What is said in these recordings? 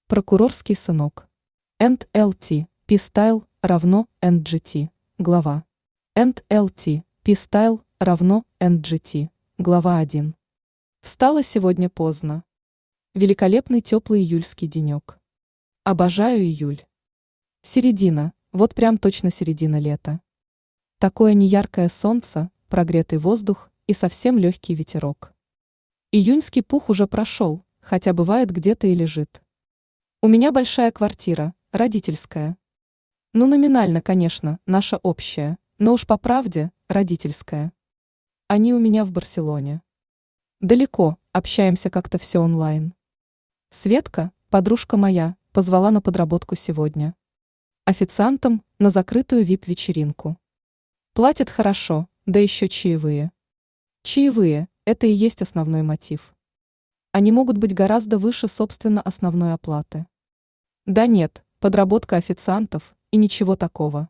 Прокурорский сынок. NLT P-Style равно NGT. Глава. NLT P-Style равно NGT. Глава 1. Встала сегодня поздно. Великолепный теплый июльский денек. Обожаю июль. Середина, вот прям точно середина лета. Такое неяркое солнце, прогретый воздух и совсем легкий ветерок. Июньский пух уже прошел, хотя бывает где-то и лежит. У меня большая квартира, родительская. Ну, номинально, конечно, наша общая, но уж по правде, родительская. Они у меня в Барселоне. Далеко, общаемся как-то все онлайн. Светка, подружка моя, позвала на подработку сегодня. Официантом на закрытую вип-вечеринку. Платят хорошо, да еще чаевые. Чаевые – это и есть основной мотив. Они могут быть гораздо выше, собственно, основной оплаты. Да нет, подработка официантов и ничего такого.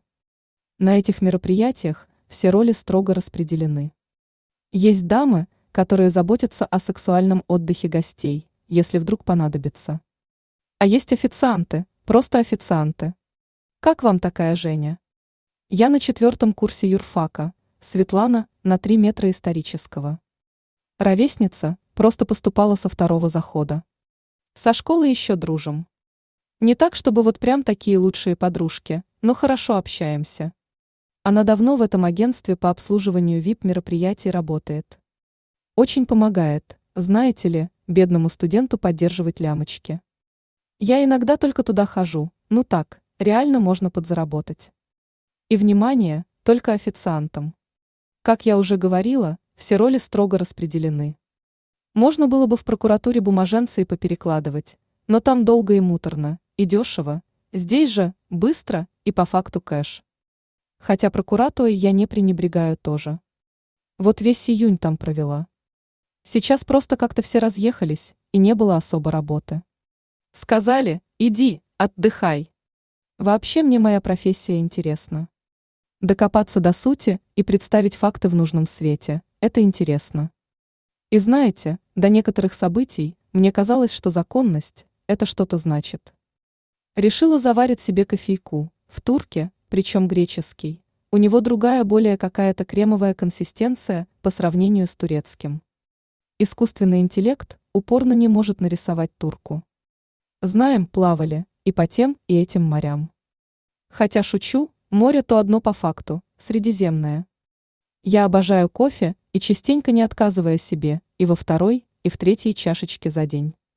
На этих мероприятиях все роли строго распределены. Есть дамы, которые заботятся о сексуальном отдыхе гостей, если вдруг понадобится. А есть официанты, просто официанты. Как вам такая, Женя? Я на 4-м курсе юрфака, Светлана на 3 метра исторического. Ровесница, просто поступала со 2-го захода. Со школы еще дружим. Не так, чтобы вот прям такие лучшие подружки, но хорошо общаемся. Она давно в этом агентстве по обслуживанию VIP-мероприятий работает. Очень помогает, знаете ли, бедному студенту поддерживать лямочки. Я иногда только туда хожу, ну так, реально можно подзаработать. И внимание, только официантам. Как я уже говорила, все роли строго распределены. Можно было бы в прокуратуре бумаженцы и поперекладывать, но там долго и муторно, и дешево, здесь же быстро и по факту кэш. Хотя прокуратурой я не пренебрегаю тоже. Вот весь июнь там провела. Сейчас просто как-то все разъехались, и не было особо работы. Сказали, иди, отдыхай. Вообще мне моя профессия интересна. Докопаться до сути и представить факты в нужном свете – это интересно. И знаете, до некоторых событий мне казалось, что законность – это что-то значит. Решила заварить себе кофейку, в турке, причем греческий. У него другая, более какая-то кремовая консистенция по сравнению с турецким. Искусственный интеллект упорно не может нарисовать турку. Знаем, плавали и по тем, и этим морям. Хотя шучу, море то одно по факту, Средиземное. Я обожаю кофе и частенько не отказывая себе и во 2-й, и в 3-й чашечке за день.